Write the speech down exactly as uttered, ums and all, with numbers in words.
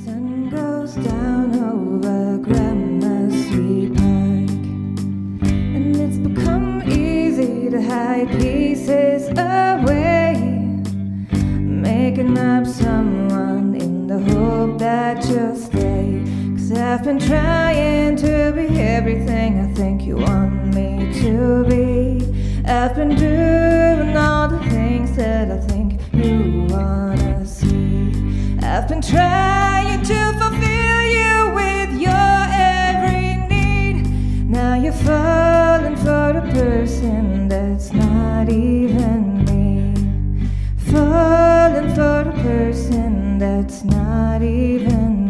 sun goes down over Gramercy Park, and it's become easy to hide pieces away, making up someone in the hope that you'll stay. 'Cause I've been trying to be everything I think you want me to be. I've been doing all the things that I think you wanna see. I've been trying to fulfill you with your every need. Now you're falling for a person that's not even me. Falling for a person that's not even me.